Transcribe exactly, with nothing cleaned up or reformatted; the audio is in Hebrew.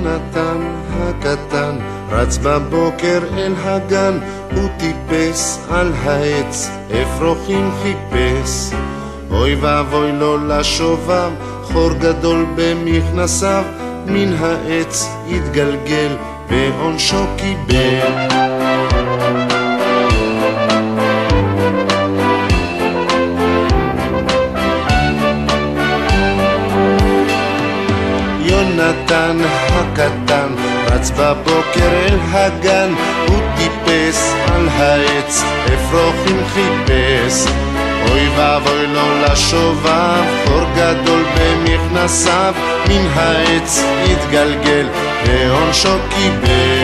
יונתן הקטן רץ בבוקר אל הגן, הוא טיפס על העץ, אפרוחים חיפש. אוי ואבוי לו לשובב, חור גדול במכנסיו, מן העץ התגלגל ועונשו קיבל. יונתן הקטן רץ בבוקר אל הגן, הוא טיפס על העץ, אפרוחים חיפש. אוי ואבוי לו לשובב, חור גדול במכנסיו, מן העץ התגלגל ועונשו קיבל.